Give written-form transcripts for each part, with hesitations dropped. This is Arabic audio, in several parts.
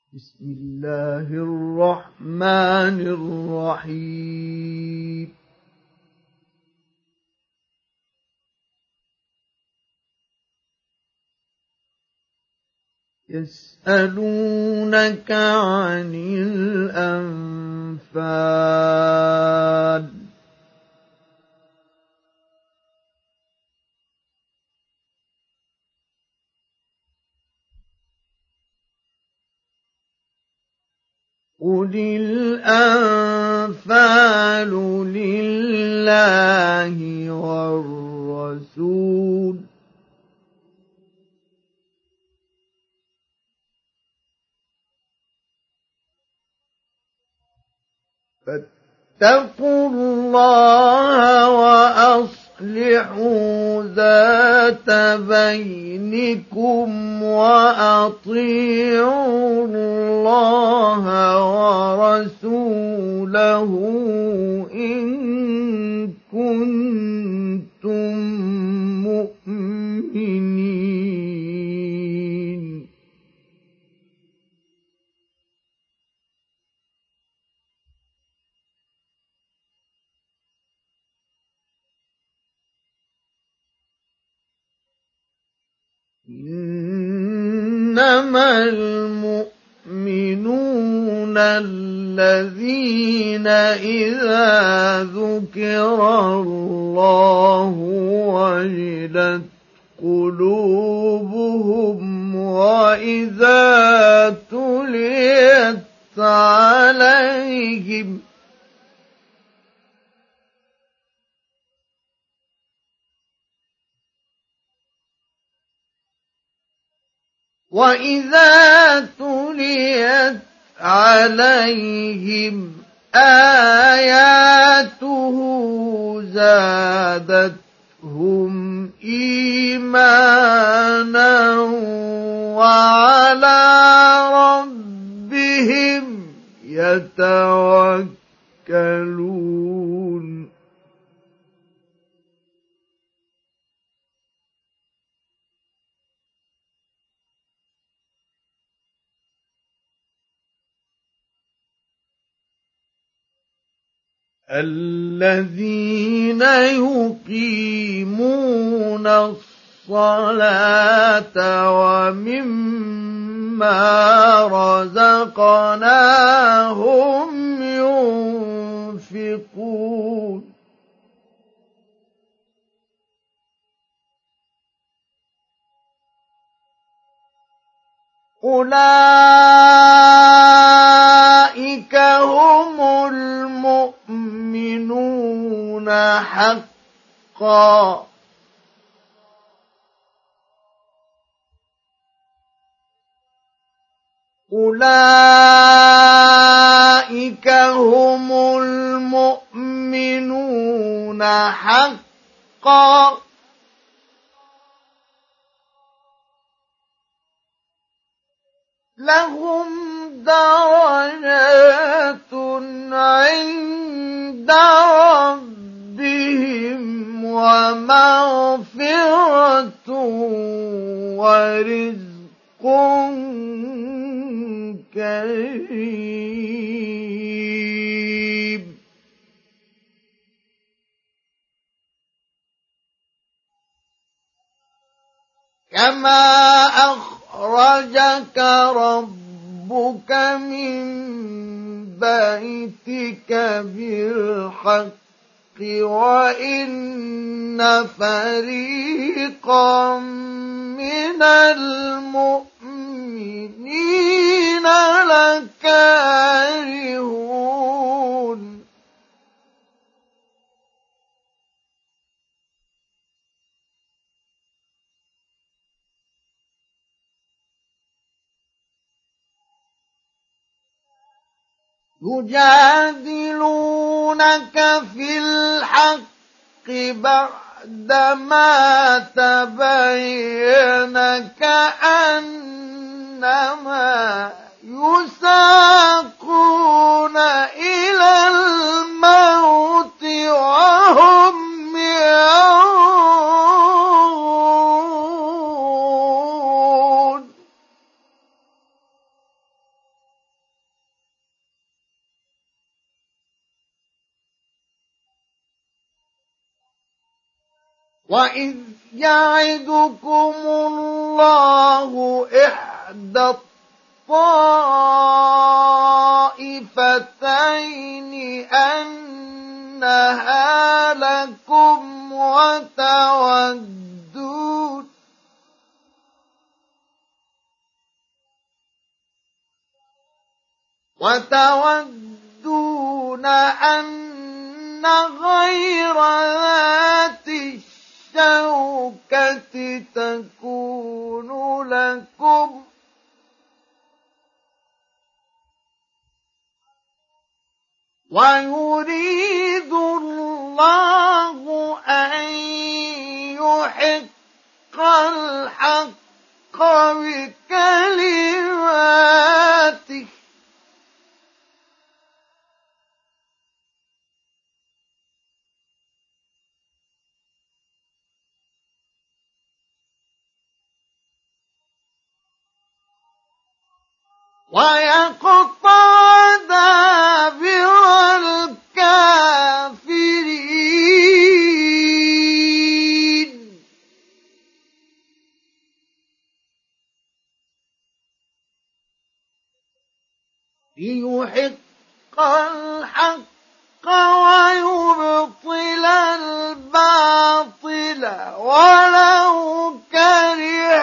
بسم الله الرحمن الرحيم يسألونك عن الأنفال قل الأنفال لله والرسول فاتقوا الله وأصلحوا ذات بينكم وأطيعوا الله ورسوله إن كنتم مؤمنين إنما المؤمنون الذين إذا ذكر الله وجلت قلوبهم وإذا تليت عليهم آياته زادتهم إيمانا وعلى ربهم يتوكلون الذين يقيمون الصلاة ومما رزقناهم ينفقون أولئك هم المؤمنون حقا أولئك هم المؤمنون حقا لهم درجات عند ربهم ومغفرة ورزق كريم كما أخرجك ربك من بيتك بالحق وإن فريقا من المؤمنين لكارهون يجادلونك في الحق بعدما تبين كأنما يساقون إلى الموت وهم ينظرون وإذ يعدكم الله إحدى الطائفتين أنها لكم وتودون أن غير ذات الشوكة تكون لكم ويريد الله أن يحق الحق بكلماته ويقطع دابر الكافرين ليحق الحق ويبطل الباطل ولو كره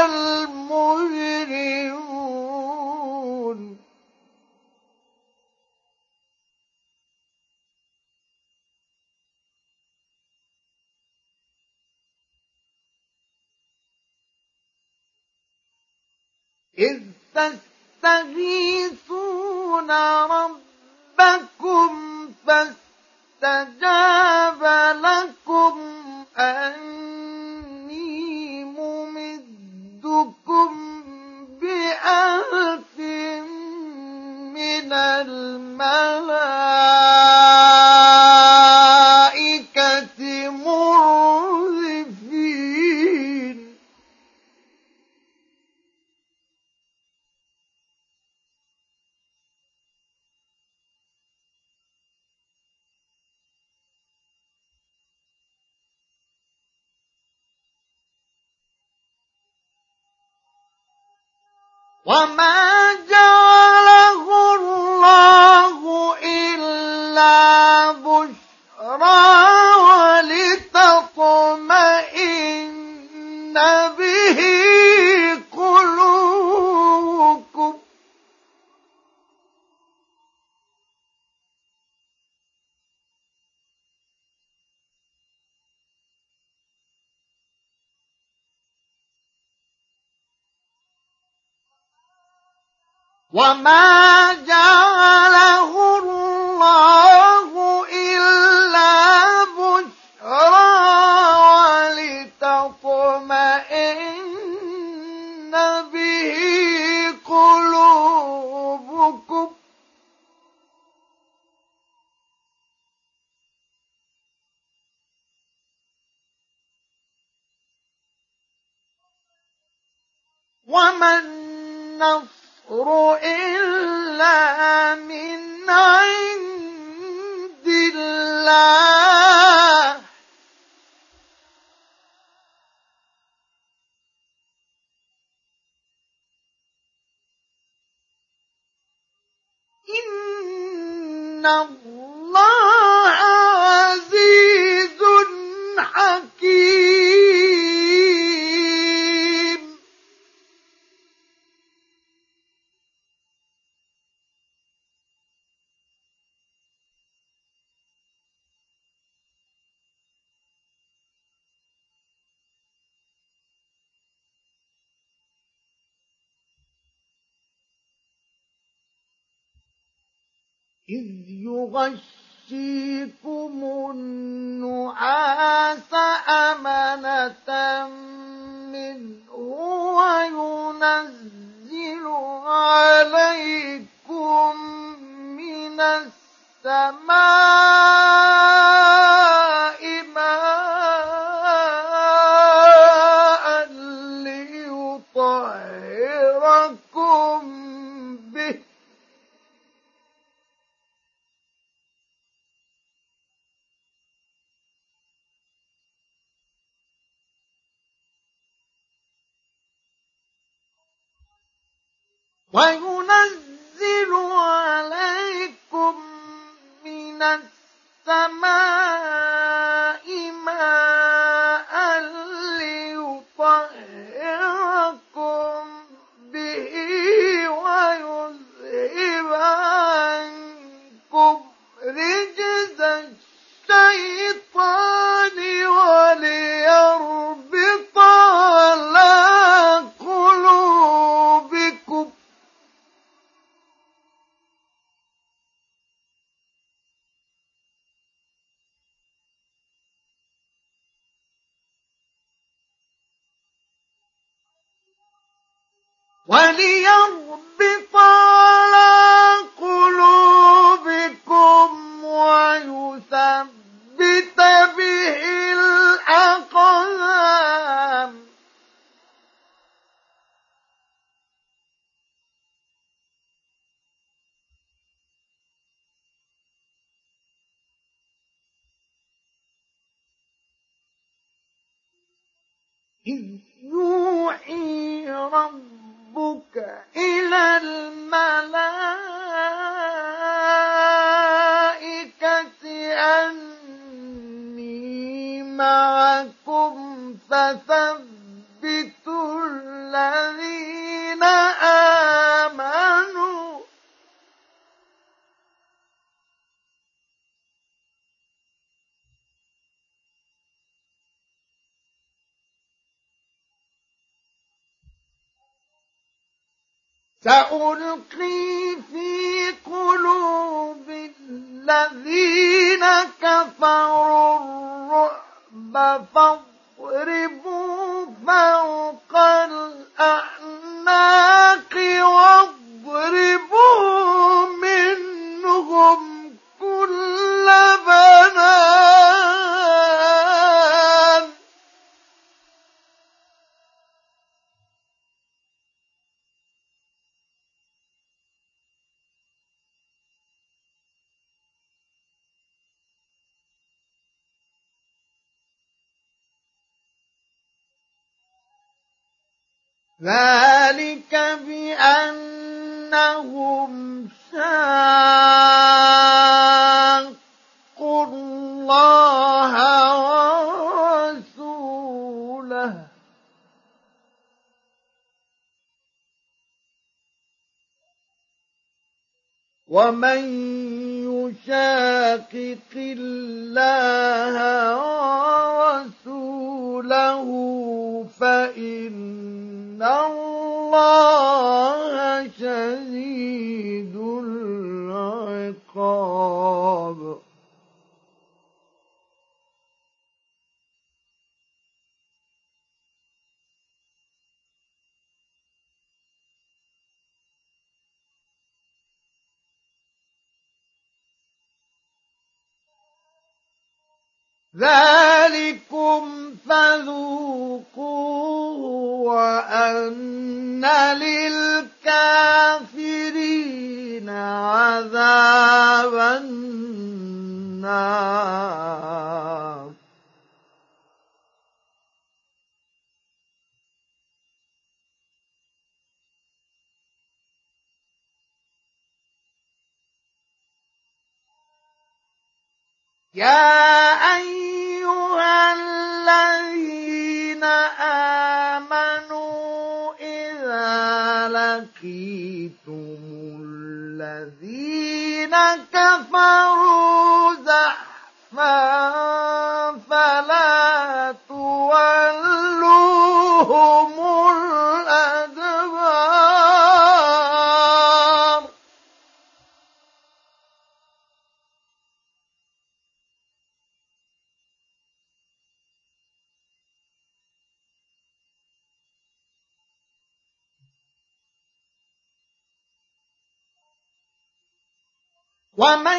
المجرمون إذ تستغيثون ربكم فاستجاب لكم أني ممدكم بألف من الملائكة مردفين وما جعله الله إلا بشرى ولتطمئن به قلوبكم وما جعله الله إلا بشرى ولتطمئن به قلوبكم وما النصر إلا من عند الله إن الله عزيز حكيم إذ يغشيكم النعاس أمنة منه وينزل عليكم من السماء ماء ليطهركم به وينزل عليكم من السماء ماء ليطهركم به ويذهب عنكم رجز الشيطان وليربط على قلوبكم ويثبت به الأقدام. إذ يوحي ربك إلى الملائكة أني معكم فثبتوا الذين آمنوا سألقي في قلوب الذين كفروا الرعب فاضربوا فوق الأعناق واضربوا منهم كل بنان. ذلك بأنهم شاقوا الله ورسوله ومن يشاقق الله ورسوله فإن الله شديد العقاب. ذلكم فذوقوه وأن للكافرين عذاب النار. يا أيها الذين آمنوا إذا لقيتم الذين كفروا زحفا فلا تولوهم الأدبار. ومن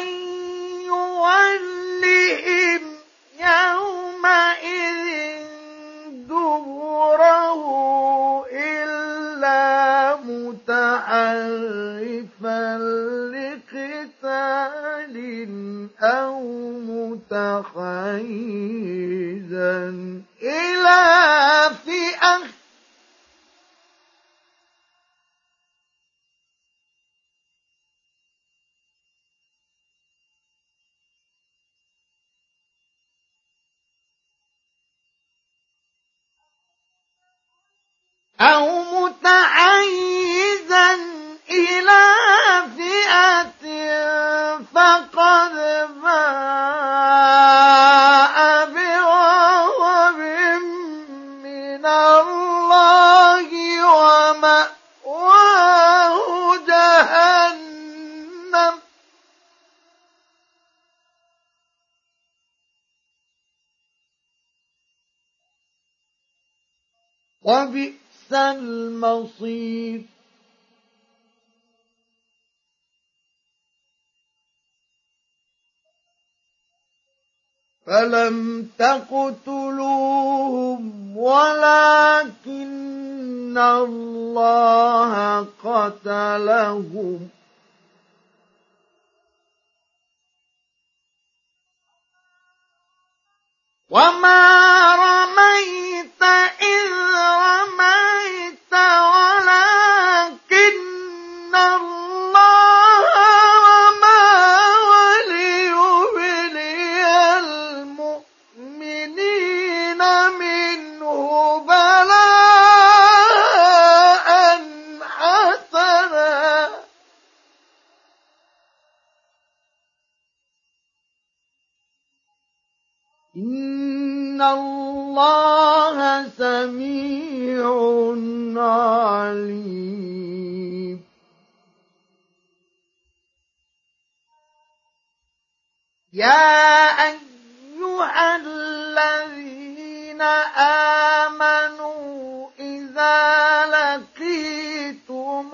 يولهم يومئذ دبره إلا متحرفا لقتال أو متحيزا إلى فئة أو متحيزا إلى فئة فقد باء بغضب من الله ومأواه جهنم وبئس المصير. فلم تقتلوهم ولكن الله قتلهم وما رميت إذ رميت ولكن الله رمى وليبلي المؤمنين منه بلاء حسنا إن الله سميع عليم. يا أيها الذين آمنوا إذا لقيتم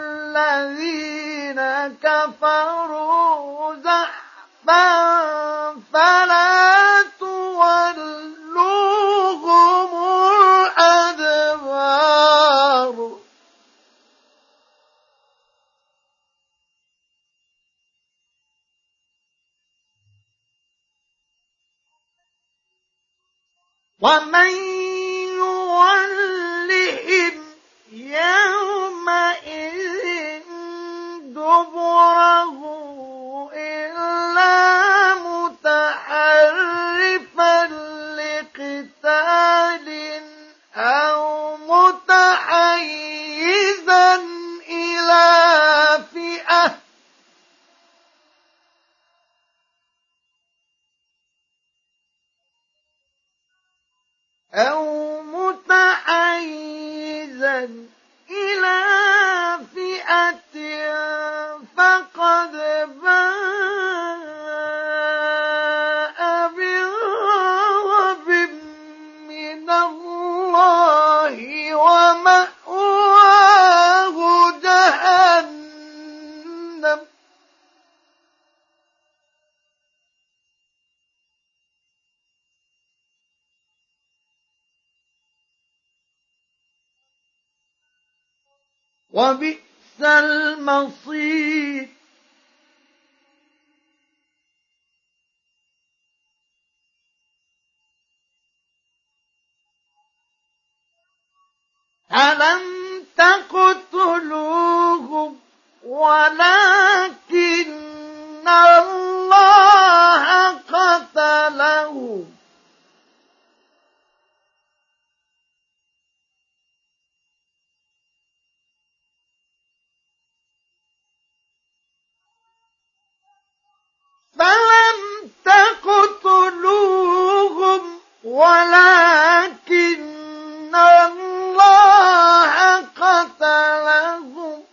الذين كفروا زحفا فلا تولوهم الأدبار ومن يولهم يومئذ دبره إلا متحرفا لقتال أو متحيزا إلى فئة فقد باء بغضب من الله ومأواه جهنم وبئس المصير. ألم تقتلوهم ولكن الله قتلهم فلم تقتلوهم ولكن الله قتلهم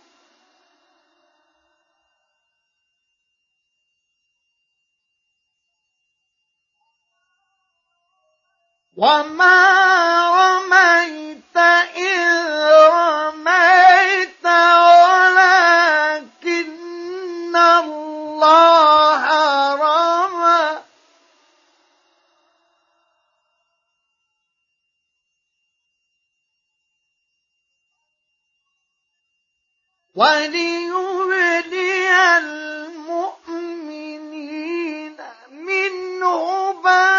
وما رميت إذ رميت ولكن الله رمى وليبلي المؤمنين منه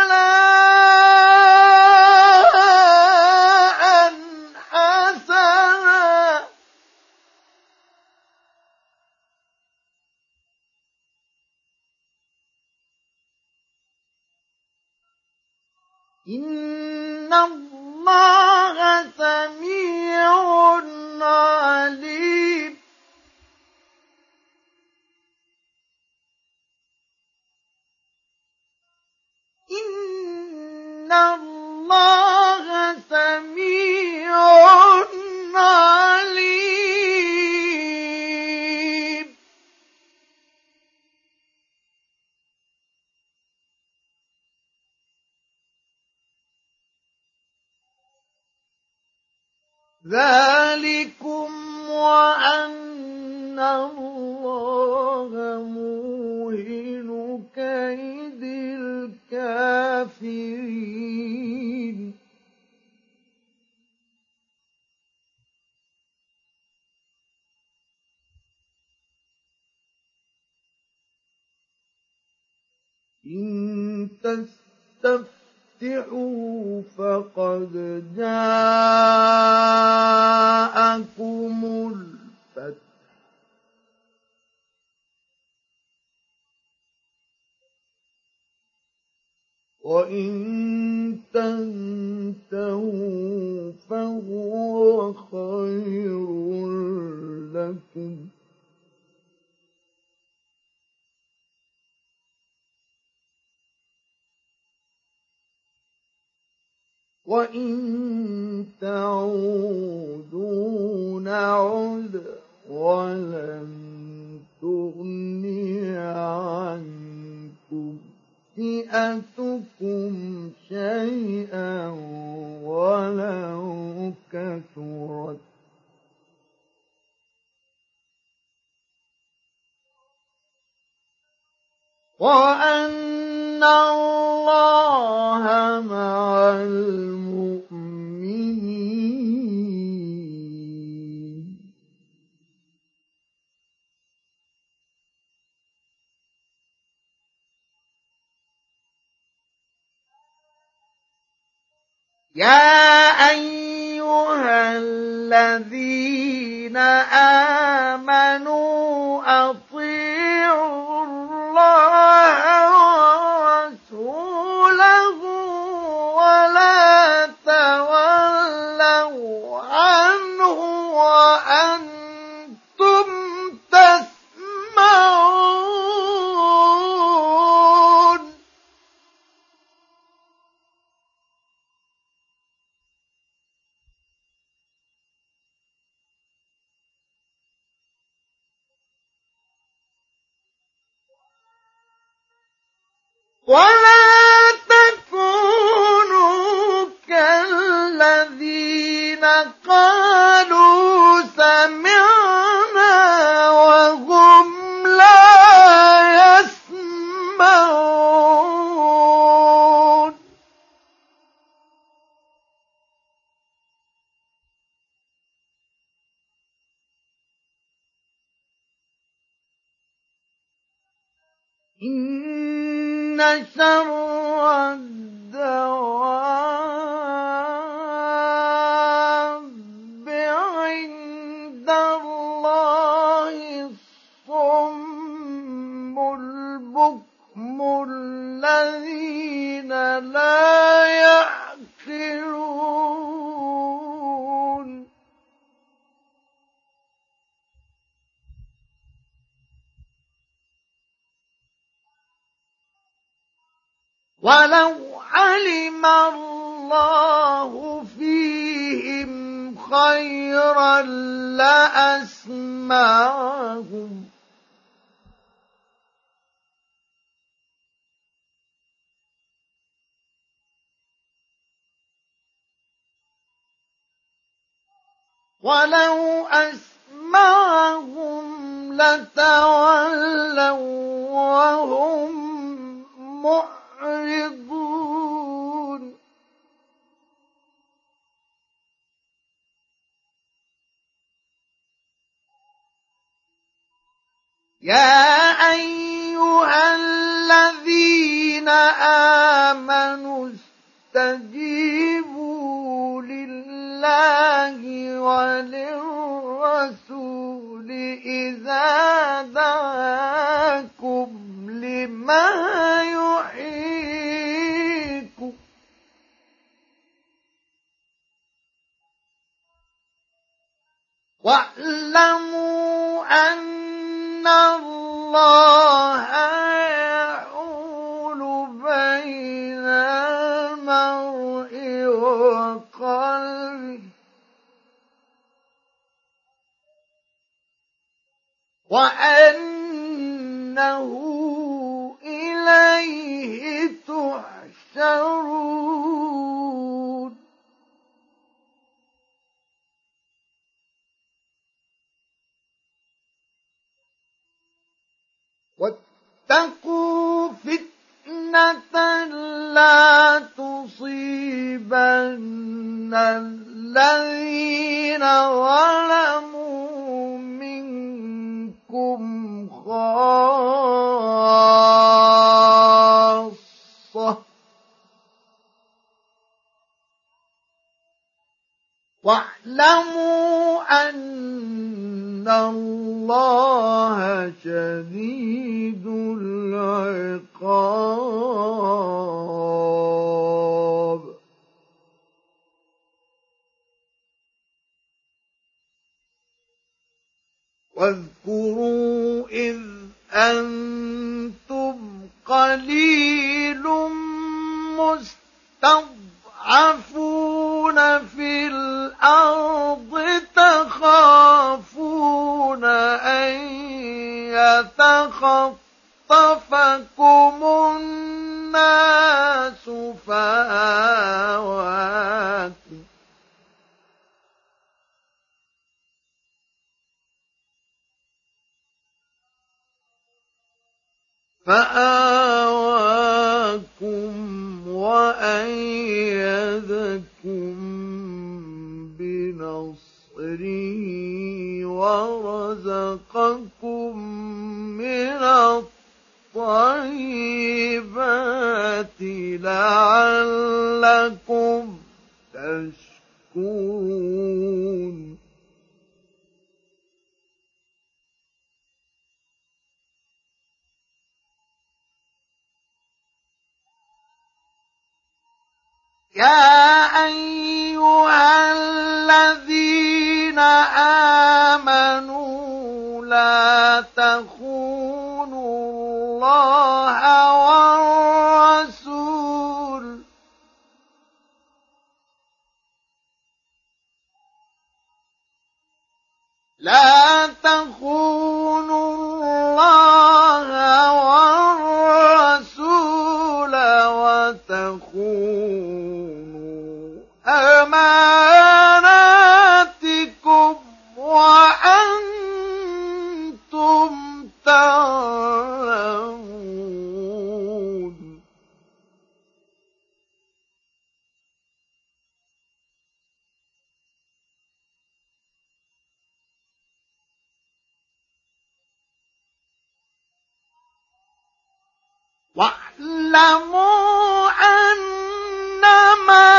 بلاء حسنا إن الله سميع الله سميع عليم. ذلكم وأن الله موهن كيد الكافرين. إن تستفتحوا فقد جاءكم الفتح وإن تنتهوا فهو خير لكم وإن تعودوا نعد ولن تغني عنكم فئتكم شيئا ولو كثرت وأن الله مع المؤمنين. يا أيها الذين آمنوا أطيعوا الله ورسوله ولا تولوا عنه وأنتم تسمعون. ولا تكونوا كالذين قالوا سمعنا وهم لا يسمعون. إن شر الدواب عند الله الصم البكم الذين لا يعقلون. ولو علم الله فيهم خيرا لأسمعهم ولو أسمعهم لتولوا وهم معرضون. يا أيها الذين آمنوا استجيبوا لله وللرسول إذا دعاكم لما يحييكم واعلموا أن الله يحول بين المرء وأنه إليه تحشرون واتقوا فتنة لا تصيبن الذين ظلموا منكم خاصة واعلموا أن الله شديد العقاب واذكروا إذ أنتم قليل مستضعفون في الأرض تخافون أن يتخطفكم الناس فآواكم وأيدكم بنصره ورزقكم من الطيبات لعلكم تشكرون يا أيها الذين آمنوا لا تخونوا الله والرسول لا تخونوا الله والرسول وتخونوا أماناتكم وأنتم تعلمون واعلموا أنما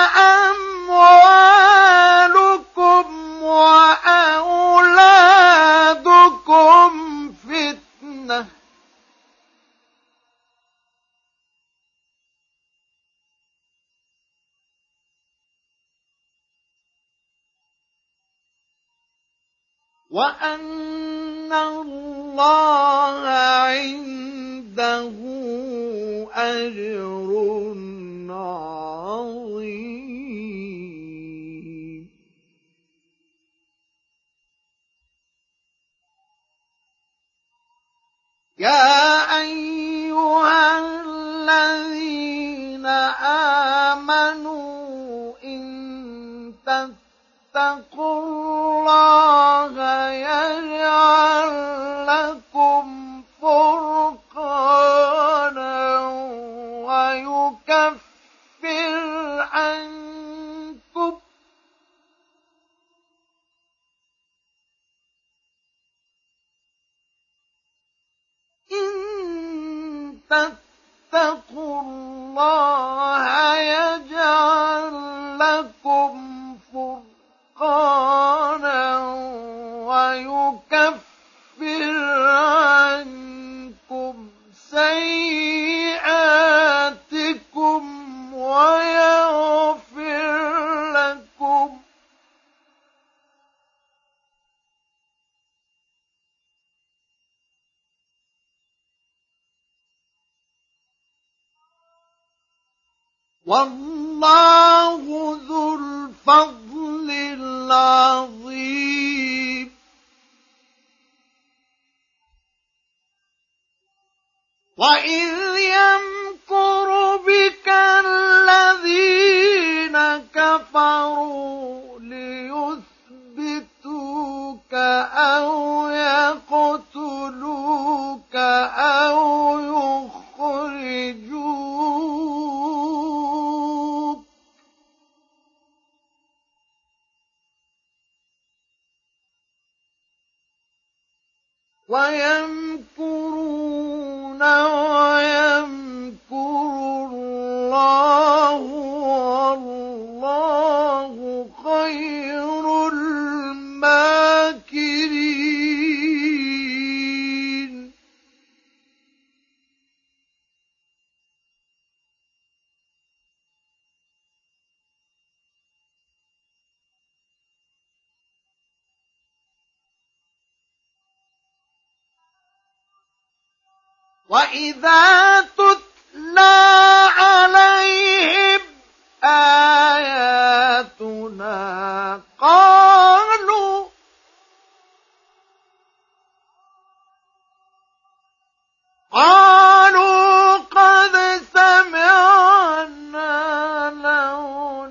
أموالكم وأولادكم فتنة وأن الله عنده أجر عظيم يا أيها الذين آمنوا إن تتقوا الله يجعل لكم فرقانا ويكفر عنكم إن تتقوا الله يجعل لكم فرقانا ويكفر عنكم سيئاتكم ويغفر لكم والله ذو الفضل العظيم وَإِذْ يَمْكُرُ بِكَ الَّذِينَ كَفَرُوا لِيُثْبِتُوكَ أَوْ يَقْتُلُوكَ أَوْ يُخْرِجُوكَ وَيَمْكُرُونَ وَيَمْكُرُ اللَّهُ وَاللَّهُ خَيْرُ الْمَاكِرِينَ وَإِذَا تُتْلَىٰ عَلَيْهِمْ آيَاتُنَا قَالُوا قَدْ سَمِعْنَا لَوْ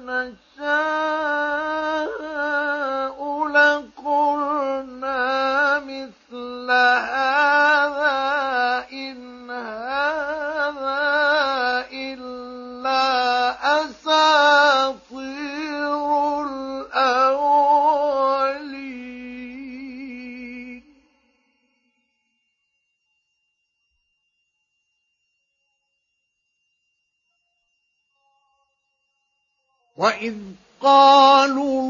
نَشَاءُ لَقُلْنَا مِثْلَ هَٰذَا إِنْ هَٰذَا إِلَّا أَسَاطِيرُ الْأَوَّلِينَ وَإِذْ قَالُوا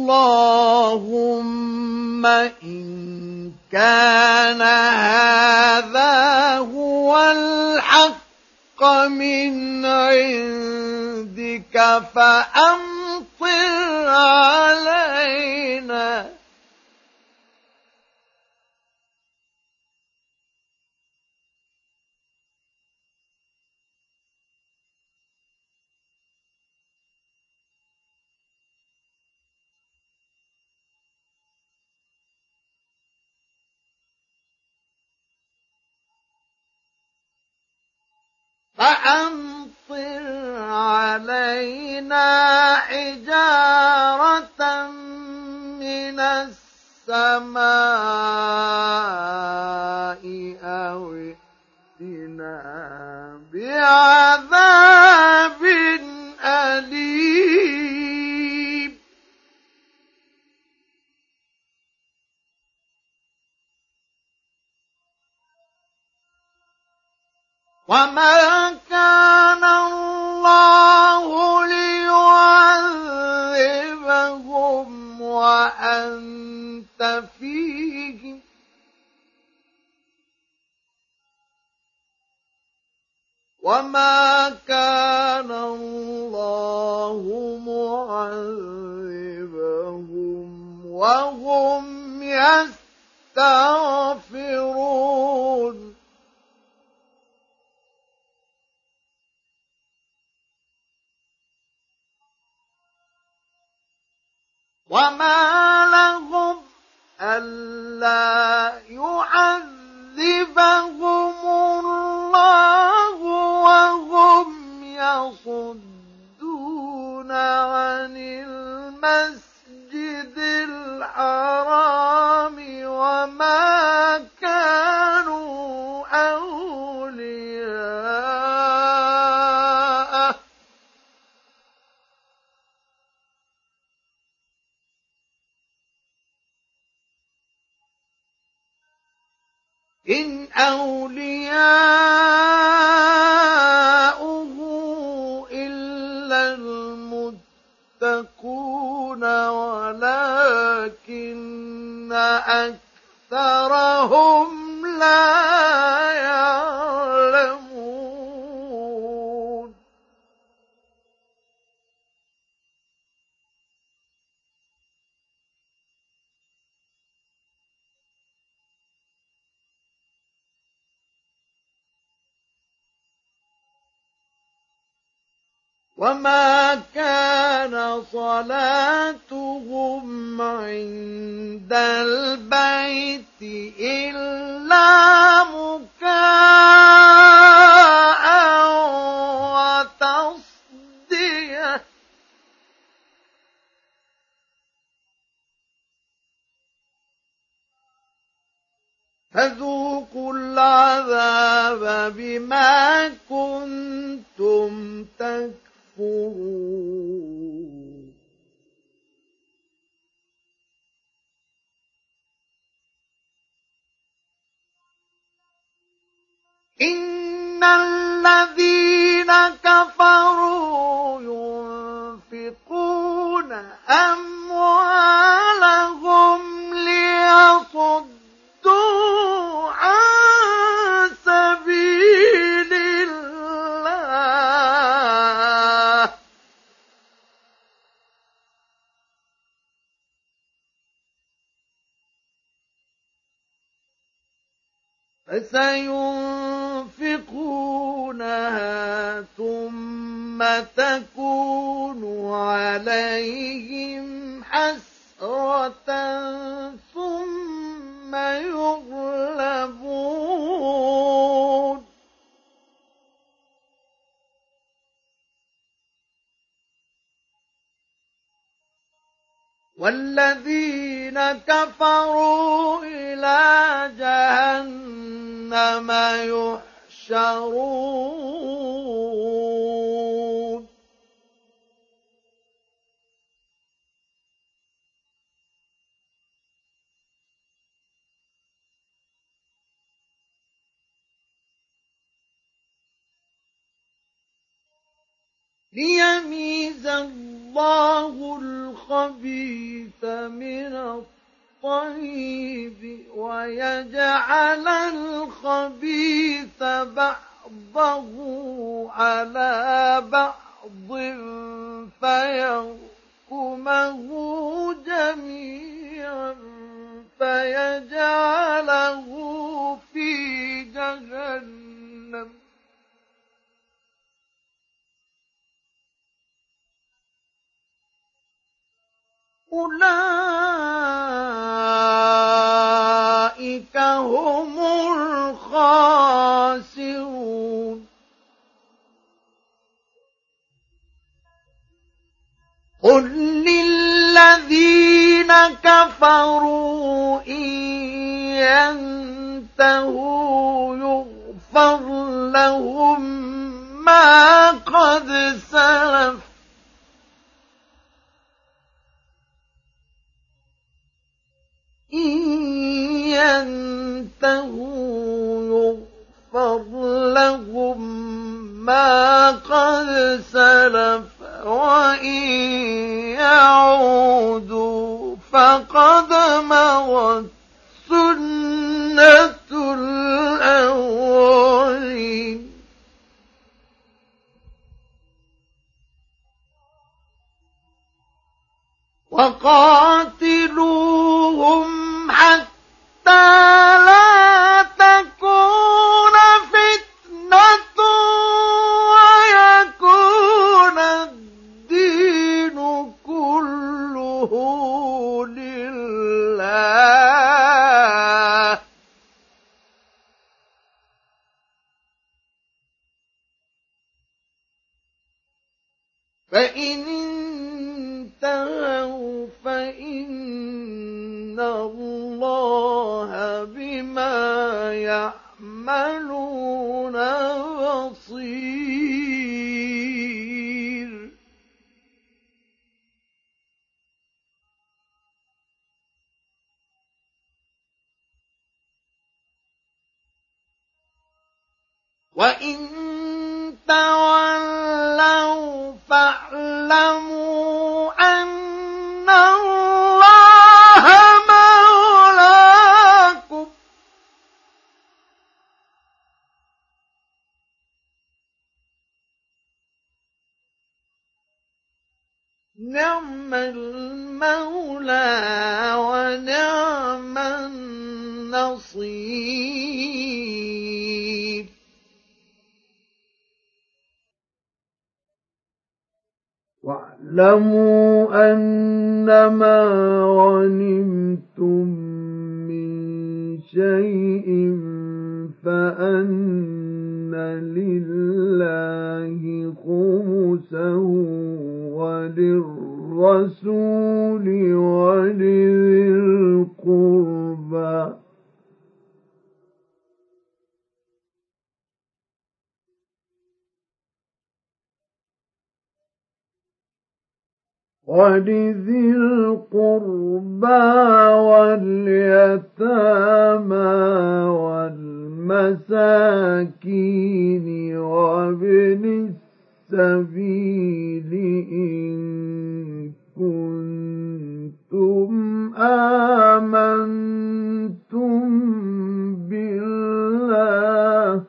اللَّهُمَّ إِن كَانَ هَٰذَا هُوَ الْحَقَّ مِنْ عِندِكَ فَأَمْطِرْ عَلَيْنَا حِجَارَةً مِّنَ السَّمَاءِ أَوِ ائْتِنَا بِعَذَابٍ أَلِيمٍ وَمَا كَانَ اللَّهُ لِيُعَذِّبَهُمْ وَأَنتَ فِيهِمْ وَمَا كَانَ اللَّهُ مُعَذِّبَهُمْ وَهُمْ يَسْتَغْفِرُونَ وَمَا لَهُمْ أَلَّا يُعَذِّبَهُمُ اللَّهُ وَهُمْ يَصُدُّونَ عَنِ الْمَسْجِدِ الْحَرَامِ وَمَا كَانُوا أَوْلِيَاءَهُ إِنْ أَوْلِيَاؤُهُ إِلَّا الْمُتَّقُونَ وَلَٰكِنَّ أَكْثَرَهُمْ لَا يَعْلَمُونَ وَمَا كَانَ صَلَاتُهُمْ عِندَ الْبَيْتِ إِلَّا مُكَاءً فذوقوا العذاب بما كنتم تكفرون. إن الذين كفروا ينفقون أموالهم ليصدوا عن سبيل الله فسينفقونها ثم تكون عليهم حسرة ثم يغلبون والذين كفروا إلى جهنم يحشرون. ليميز الله الخبيث من الطيب ويجعل الخبيث بعضه على بعض فيركمه جميعا فيجعله في جهنم أولئك هم الخاسرون. قل للذين كفروا إن ينتهوا يغفر لهم ما قد سلف إن ينتهوا يغفر لهم ما قد سلف وإن يعودوا فقد مضت سنة الأولين. وقاتلوهم حتى لا تكون فتنة ويكون الدين كله لله. فإن انتهوا فإن الله بما يعملون بصير. وإن تولوا فاعلموا أن الله مولاكم نعم المولى ونعم النصير. واعلموا أنما غنمتم من شيء فأن لله خمسه وللرسول ولذي القربى ولذي القربى واليتامى والمساكين وابن السبيل إن كنتم آمنتم بالله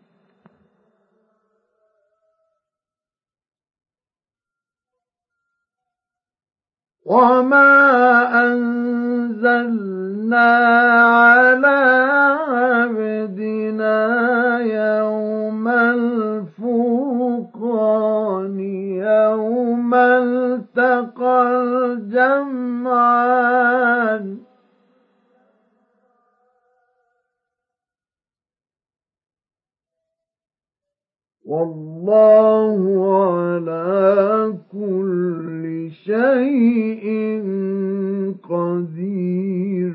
وما أنزلنا على عبدنا يوم الفرقان يوم التقى الجمعان والله على كل شيء قدير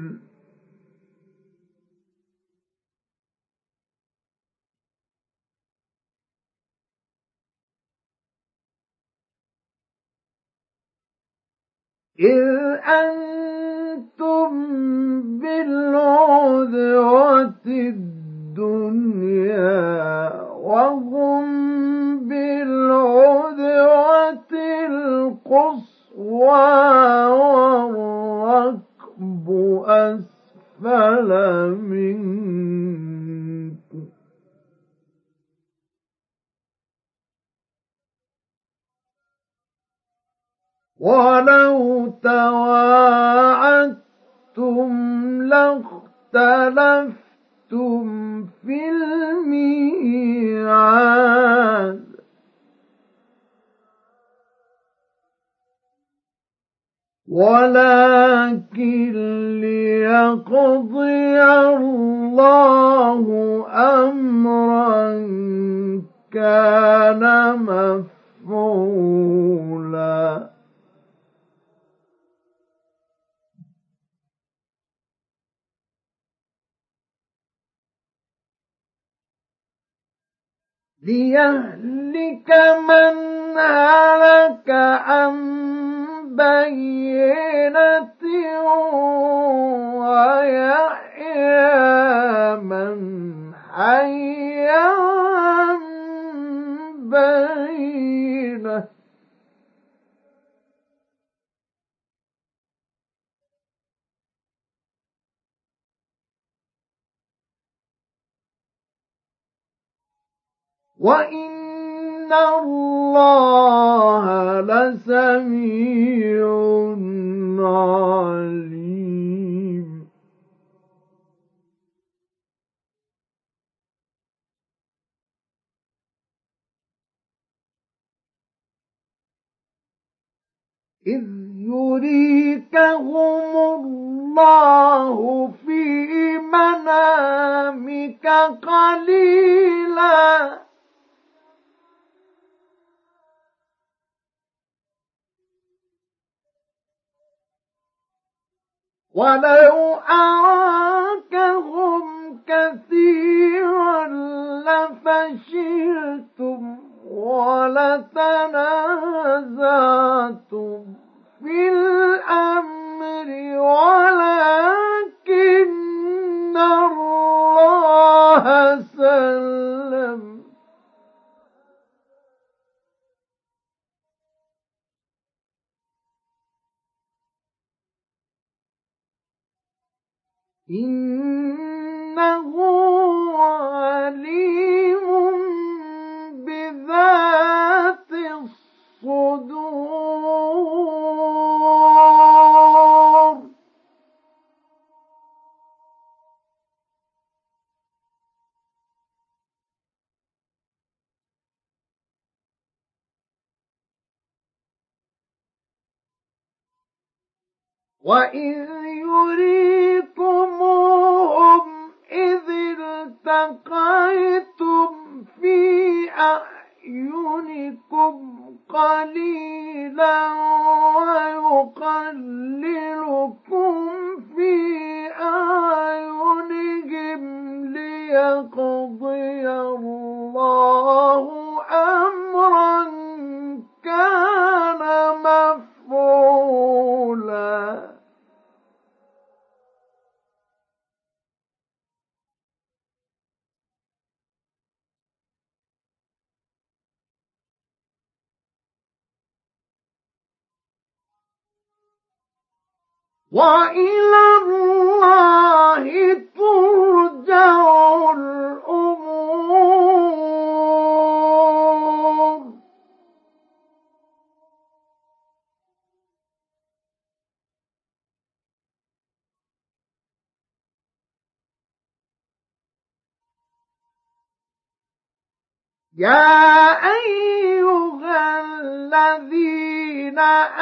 إذ أنتم بالعدوة الدنيا وهم بالعدوة القصوى والركب أسفل منكم ولو تواعدتم لاختلفتم في الميعاد ولكن ليقضي الله أمرا كان مفعولا ليهلك من هلك عن بينة ويحيى من حي عن بينة وإن الله لسميع عليم إذ يريكهم الله في منامك قليلا ولو أراكهم كثيرا لفشلتم ولتنازعتم في الأمر ولكن الله سلم إنه عليم بذات الصدور وإذ يريكموهم إذ التقيتم في أعينكم قليلا ويقللكم في أعينهم ليقضي الله أمرا كان مفعولا وإلى الله ترجع الأمور. يا أيها الذين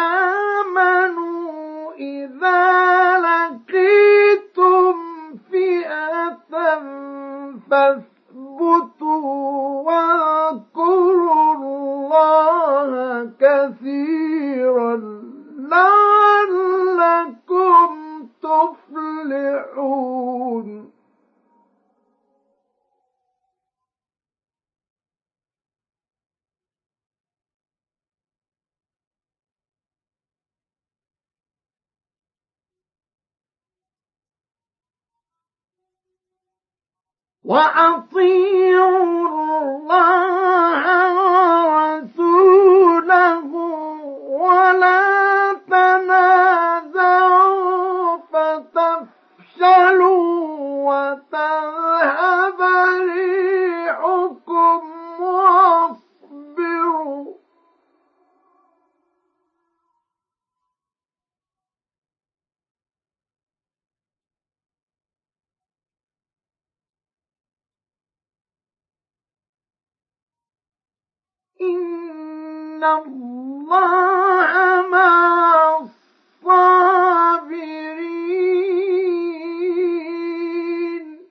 آمنوا إذا لقيتم فئة فاثبتوا واذكروا الله كثيرا لعلكم تفلحون. وأطيعوا الله ورسوله ولا تنازعوا فتفشلوا وتذهب ريحكم واصبروا. إن الله مع الصابرين.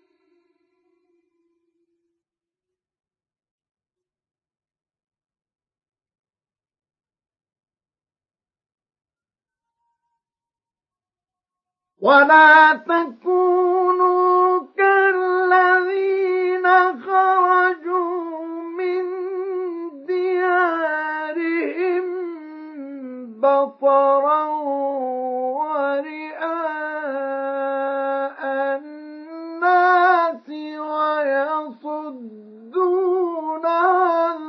ولا تكونوا كالذين خرجوا من ديارهم بطرا ورئاء الناس ويصدون عن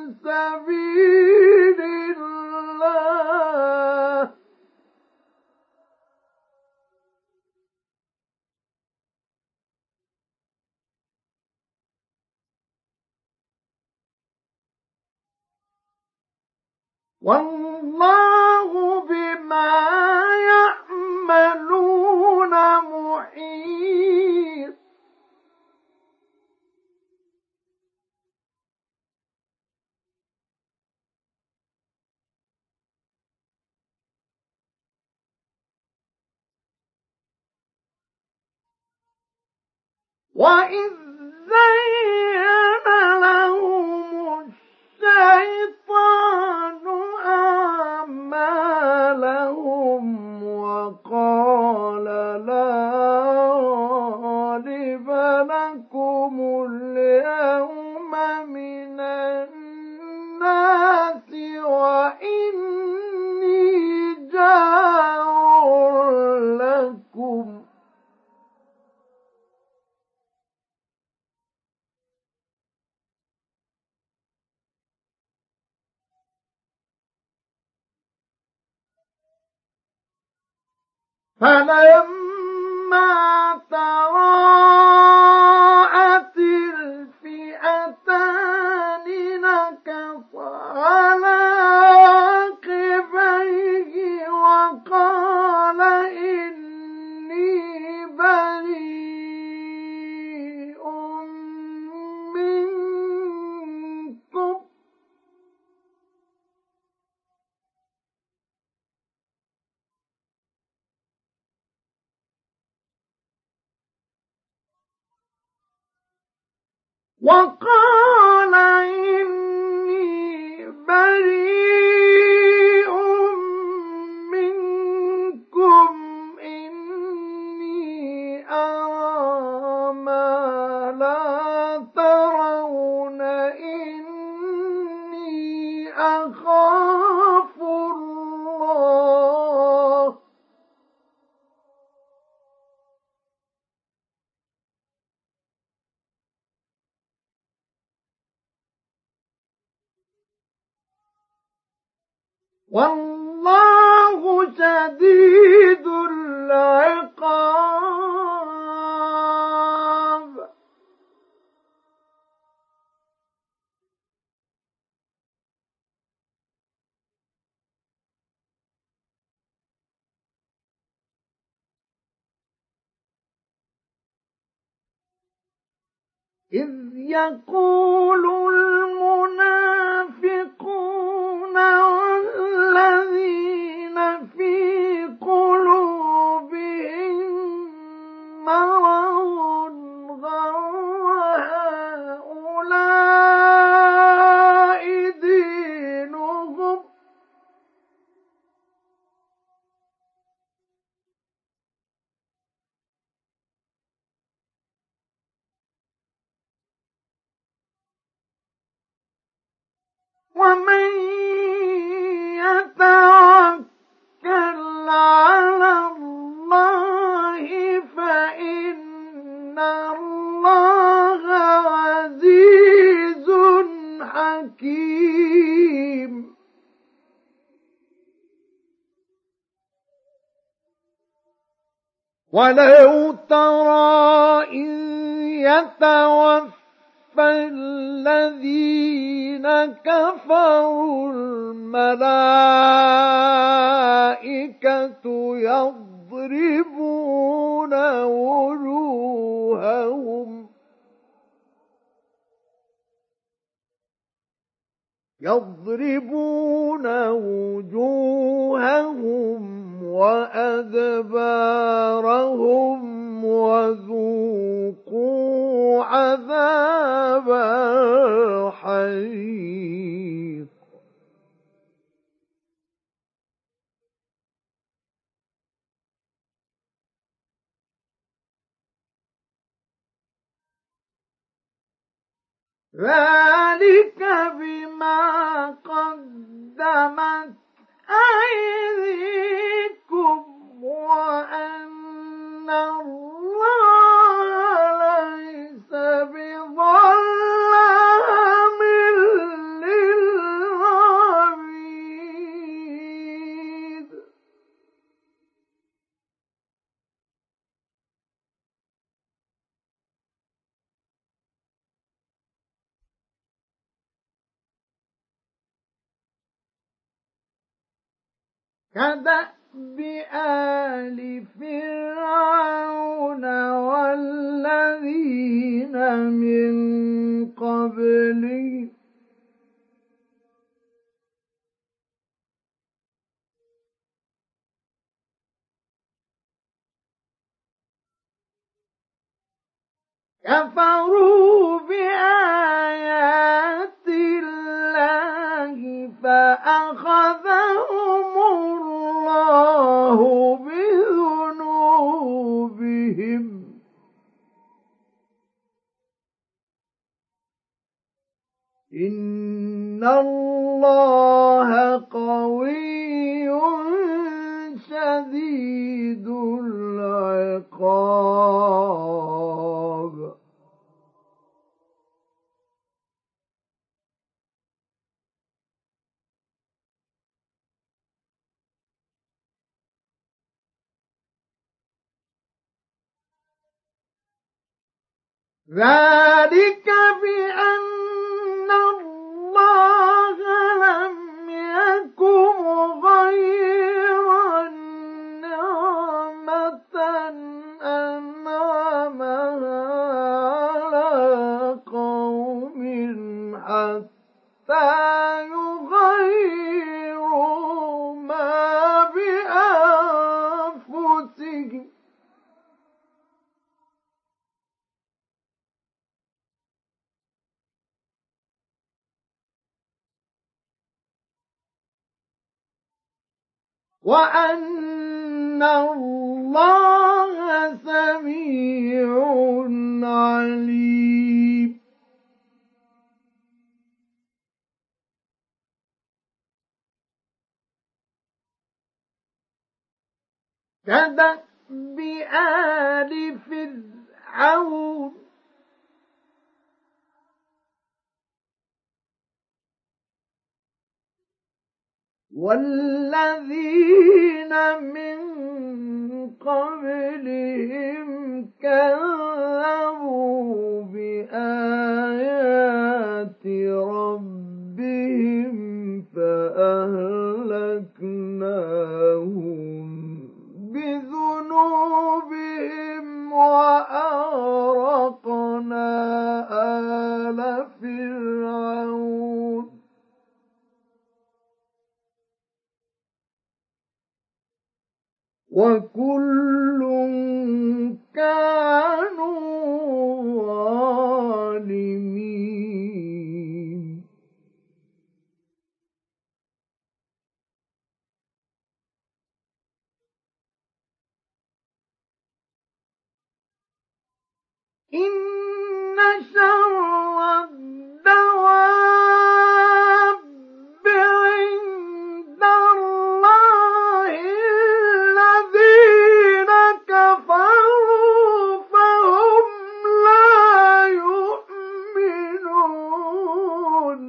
سبيل الله. والله بما يعملون محيط. وإذ زين لهم الشيطان أعمالهم وقال لا غالب لكم اليوم من الناس وإني جار لكم. فلما تراءت الفئتان نكص على عقبيه وقال إني بريء منكم وقال إني بريء منكم إني أرى ما لا ترون إني أخاف الله. والله شديد العقاب. إذ يقول المنافقون والذين في قلوبهم مرض غر هؤلاء دينهم ومن يتوكل على الله فإن الله عزيز حكيم. ولو ترى إذ يتوفى الذين كفروا الملائكة يضربون وجوههم وأدبارهم وذوقوا عذاب الحريق. ذلك بما قدمت أيديكم وأن الله ليس بظلام للعبيد. كدأب آل فرعون والذين من قبلهم كفروا بآيات الله فأخذهم الله بذنوبهم إن الله قوي شديد العقاب. ذلك بأن الله لم يكن غير نعمة أنعمها على قوم حتى يغيروا ما بأنفسهم وأن الله سميع عليم. كدأب آل فرعون والذين من قبلهم كذبوا بآيات ربهم فأهلكناهم بذنوبهم وأغرقنا آل فرعون وكل كانوا ظالمين إن شر الدواب عند الله الذين كفروا فهم لا يؤمنون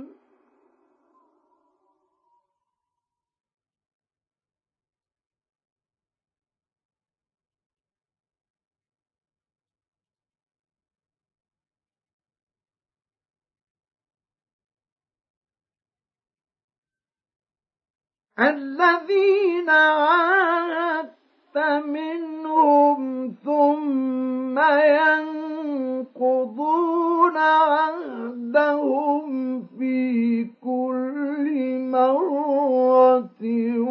الذين عاهدت منهم ثم ينقضون عهدهم في كل مرة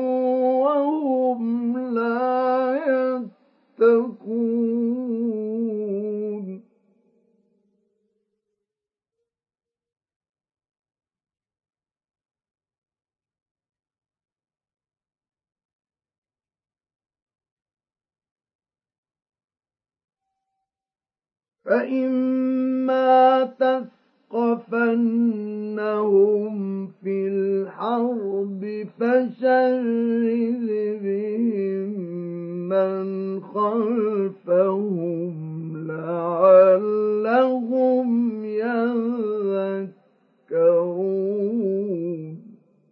وهم لا يتقون فإما تثقفنهم في الحرب فشرد بهم من خلفهم لعلهم يذكرون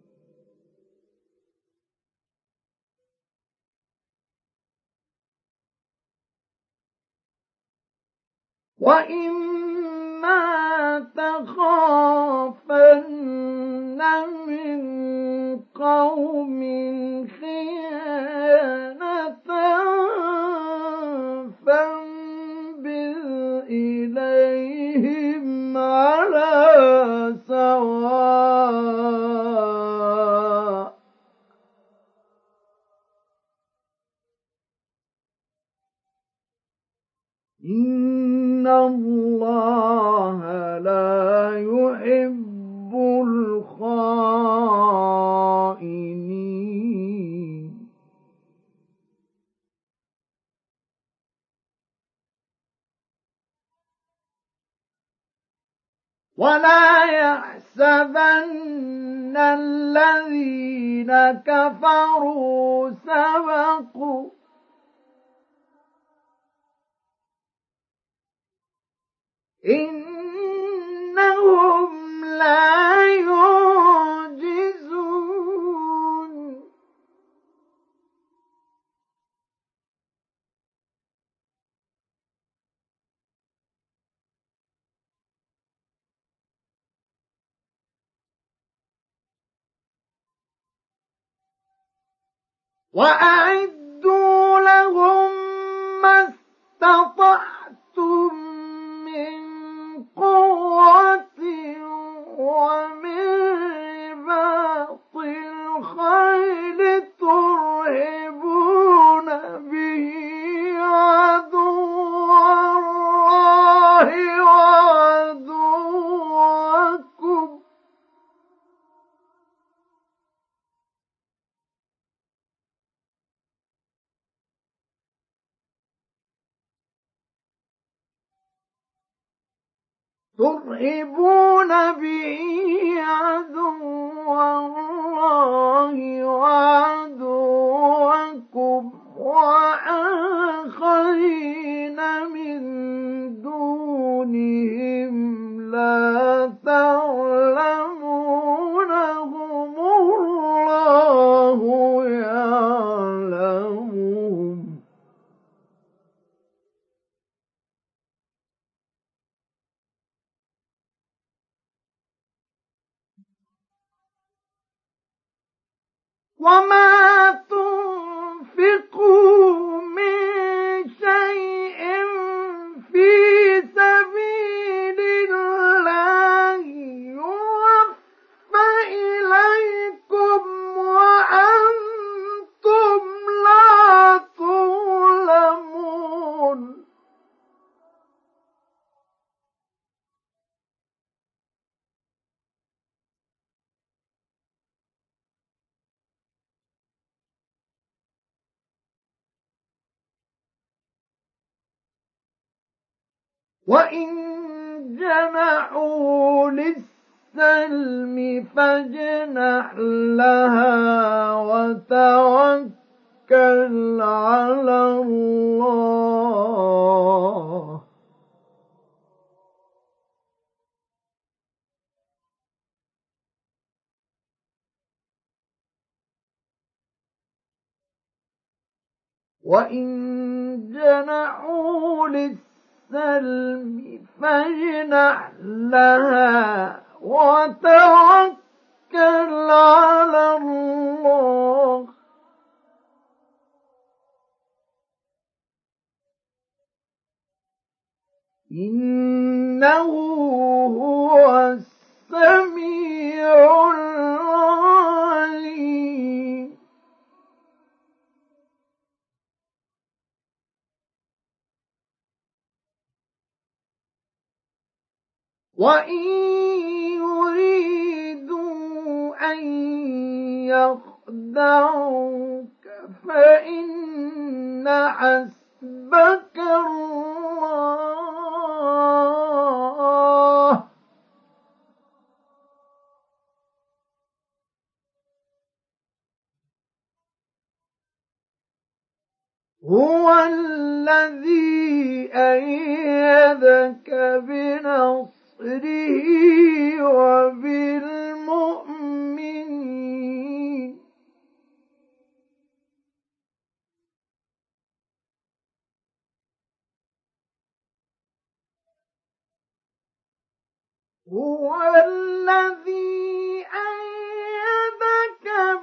وإما تخافن من قوم خيانة فانبذ إليهم على سواء إن الله لا يحب الخائنين ولا يحسبن الذين كفروا سبقوا إنهم لا يعجزون وأعدوا لهم ما استطعتم من قوة ومن رباط الخيل ترهبون به عدو الله وعدوكم ترهبون به عدو الله وعدوكم وآخرين من دونهم لا تعلمونهم الله وما تنفقوا من شيء في سبيل الله يوفى إليكم وأنتم لا تظلمون. وإن جنحوا للسلم فاجنح لها وتوكل على الله. وإن جنحوا للسلم فاجنح لها وتوكل على الله. إنه هو السميع العليم. وإن يريدوا أن يخدعوك فإن حسبك الله هو الذي أيدك بنصره وبالمؤمنين. هو الذي أيدك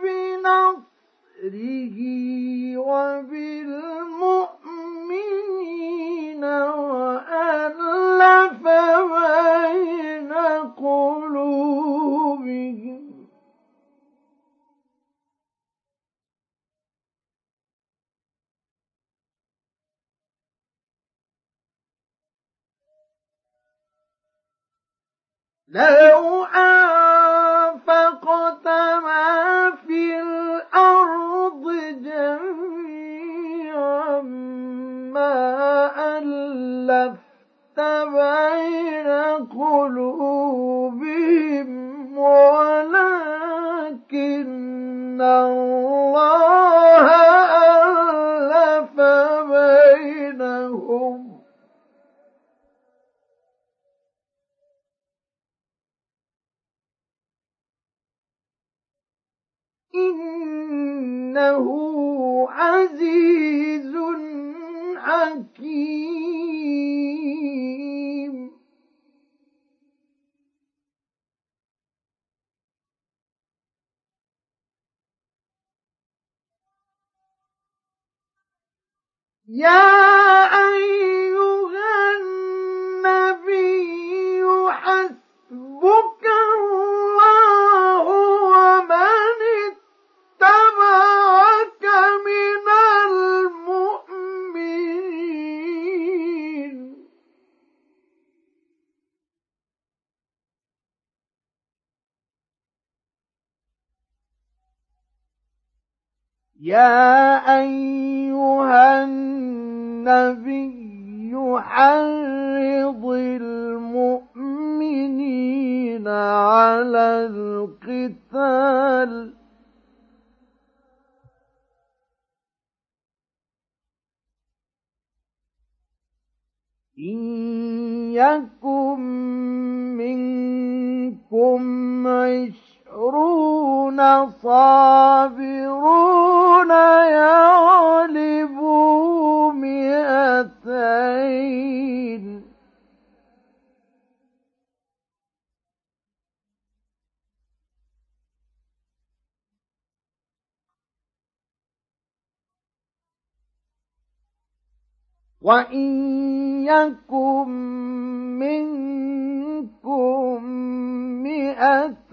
بنصره وبالمؤمنين وألف بين قلوبهم. لو أنفقت ما في الأرض جميعا ما ألفت بين قلوبهم ولكن الله ألف بينهم. إنه عزيز حكيم. يا أيها النبي حسبك الله ومن اتبعك من المؤمنين. يا أيها النبي حرض المؤمنين على القتال إن يكن منكم 20 صابرون يغلبوا 200. وإن يكن منكم 100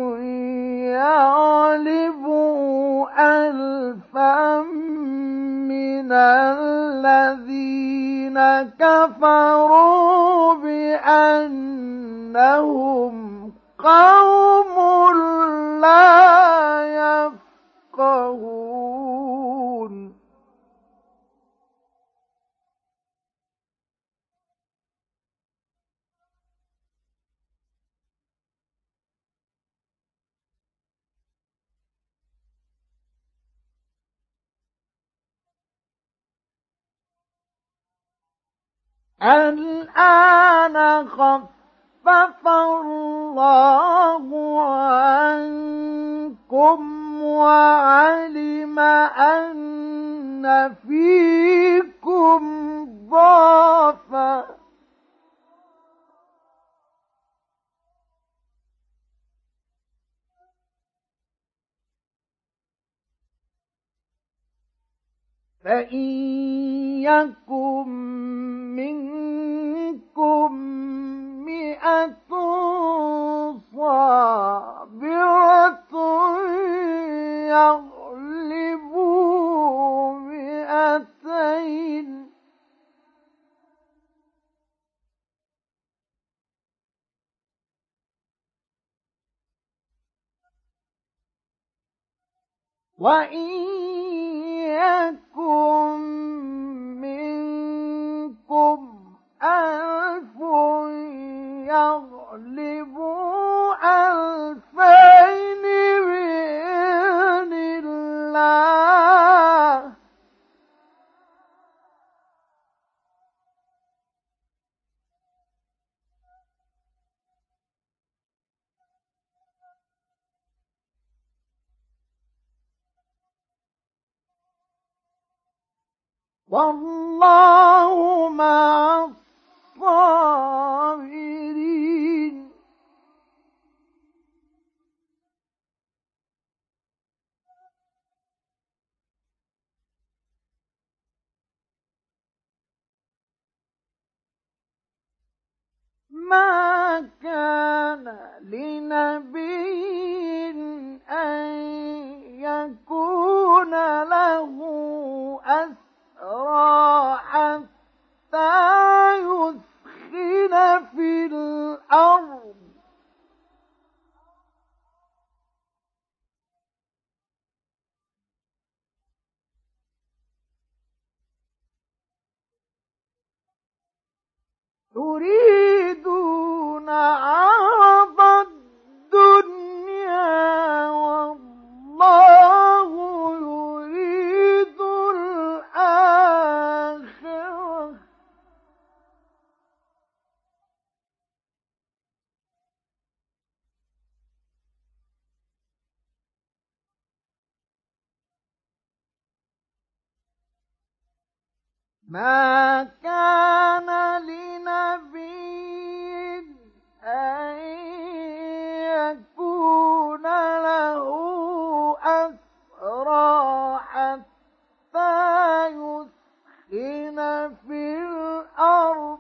يغلبوا 1000 من الذين كفروا بأنهم قوم لا يفقهون الآن خفف الله عنكم وعلم أن فيكم ضعفا فإن يكن منكم 100 صابرة يغلبوا 200 وإن يكن منكم 1000 يغلبوا 2000 بإذن الله والله مع الصابرين ما كان لنبي أن يكون له أسرى حتى يثخن في الأرض يريدون عرض الدنيا والله يريد الآخرة ما كان لنبي أن يكون له أسرى حتى يثخن في الأرض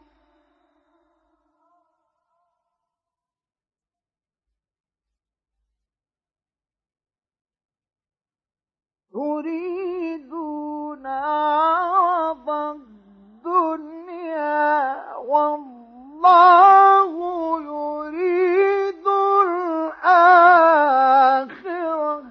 يريدون عرض الدنيا والله يريد الآخرة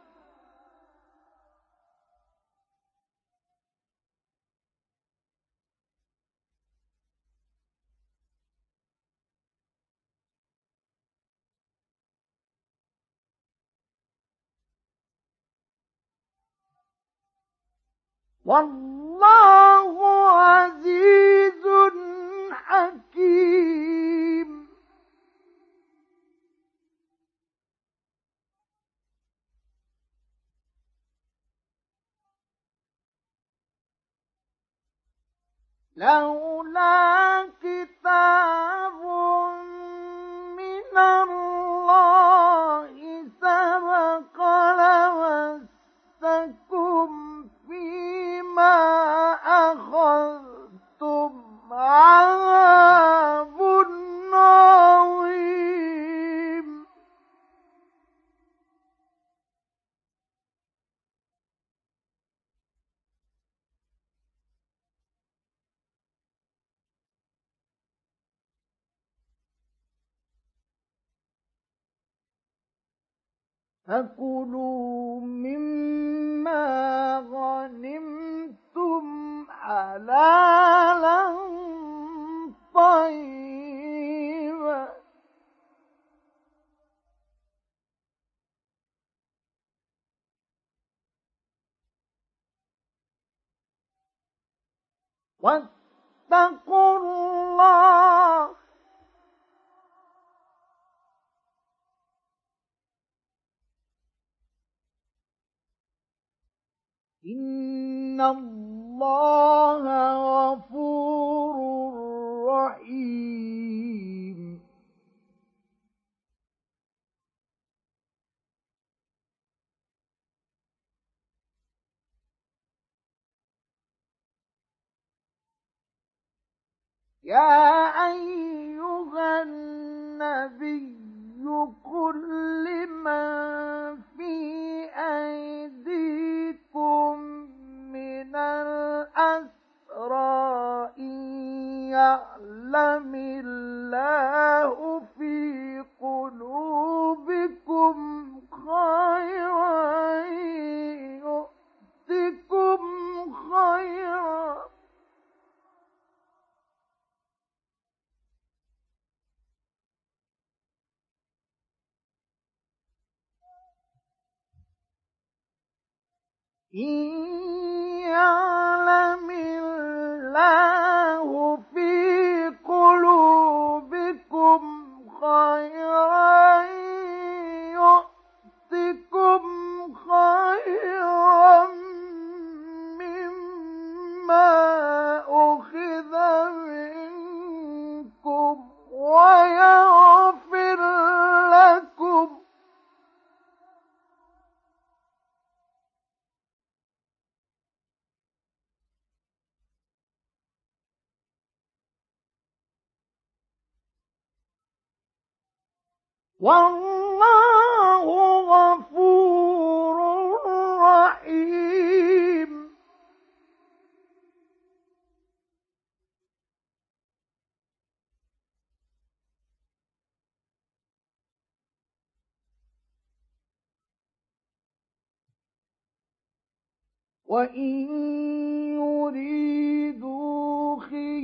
والله عزيز حكيم لولا كتاب من الله سبق لمسكم فيما أخذتم فكلوا مما غنمتم حلالا طيبا واتقوا الله إن الله غفور رحيم يا أيها النبي قل لمن في أيديكم من الأسرى إن يعلم الله في قلوبكم خيرا يؤتكم خيرا إن يعلم الله في قلوبكم خيرا يؤتكم خيرا مما أخذ منكم ويغفر لكم والله غفور رحيم وإن يريدوا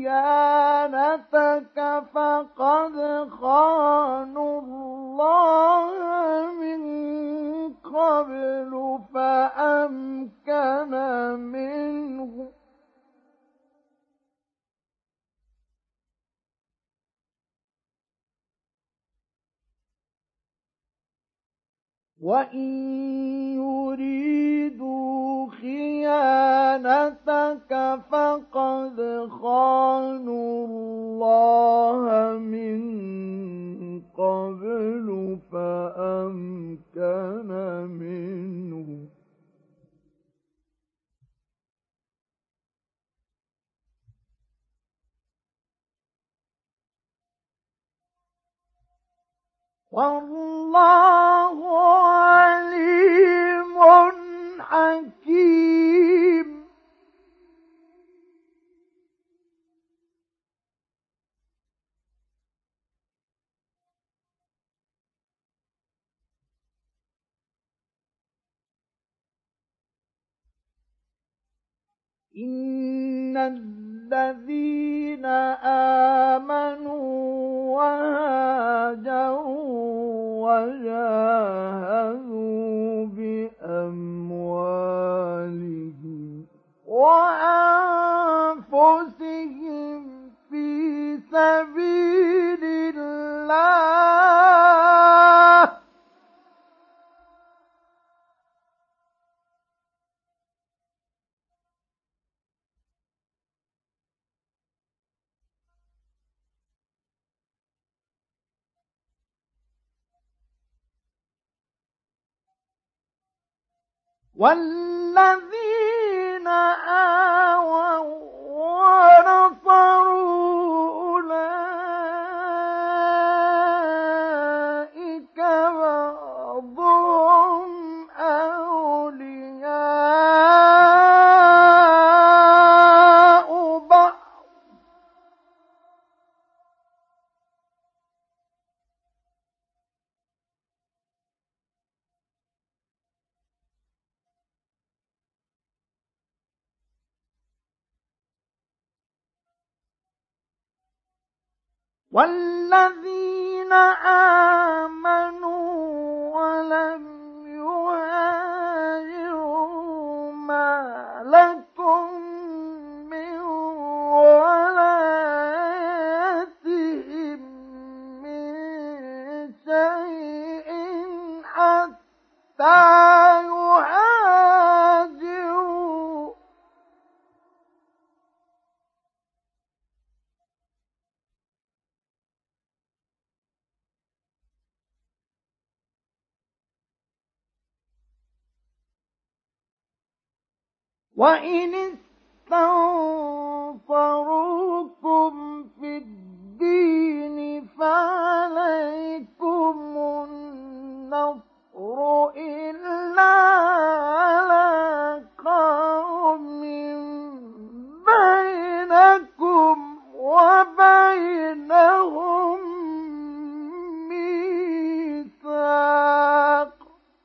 خيانتك فقد خانوا الله من قبل فأمكن منه وإن يريدوا خيانتك فقد خانوا الله من قبل فأمكن منه والله عليم حكيم إن الذين آمنوا وهاجروا وجاهدوا بأموالهم وأنفسهم في سبيل الله والذين آووا ونصروا أولئك بعضهم أولياء بعض والذين آمنوا ولم يهاجروا ما لكم من ولايتهم من شيء حتى يهاجروا. وإن استنصروكم في الدين فعليكم النصر إلا على قوم بينكم وبينهم ميثاق.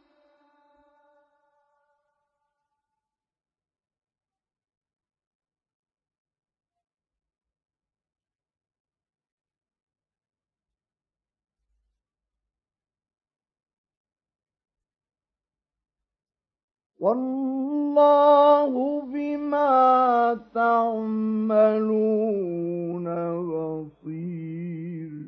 والله بما تعملون بصير.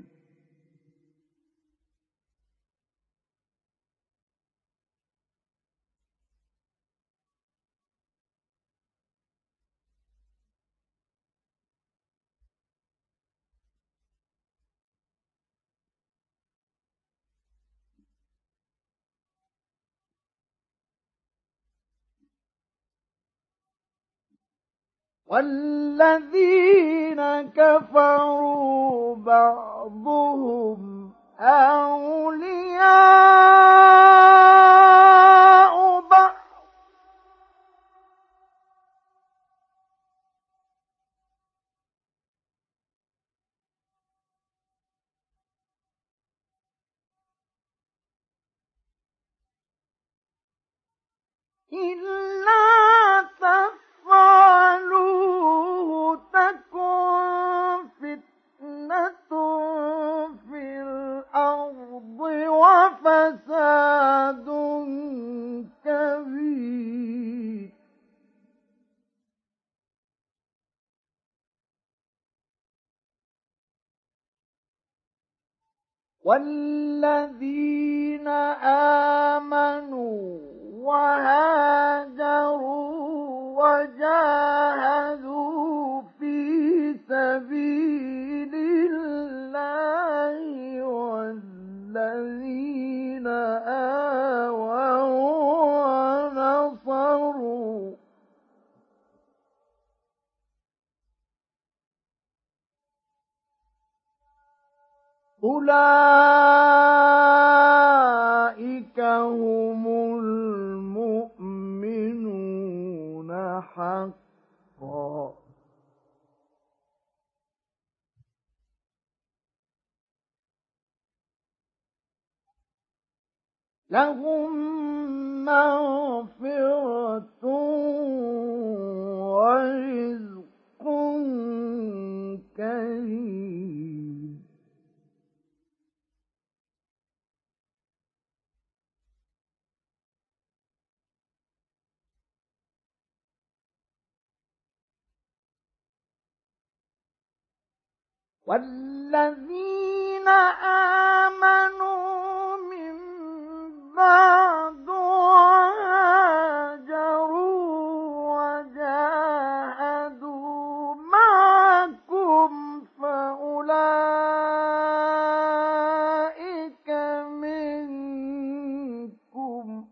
والذين كفروا بعضهم أولياء بعض إلا تفعلوه تكن فتنة في الأرض وفساد كبير. والذين آمنوا وهاجروا وجاهدوا في سبيل الله والذين آووا ونصروا أولئك هم المؤمنون حقا. لهم مغفرة ورزق كريم. والذين آمنوا من بعد وهاجروا وجاهدوا معكم فأولئك منكم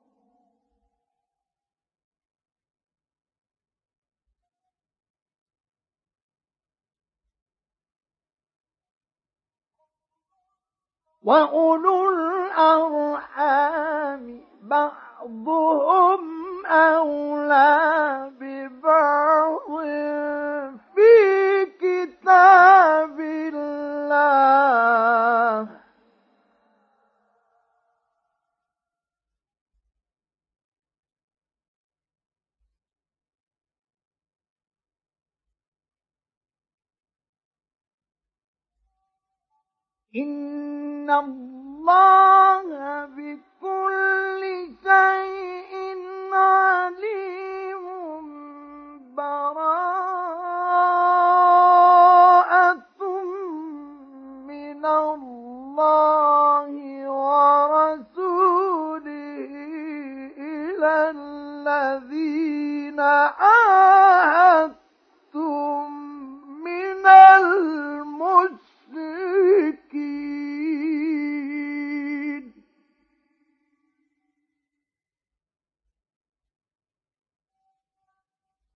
وأولو الأرحام بعضهم أولى ببعض في كتاب الله إن الله بكل شيء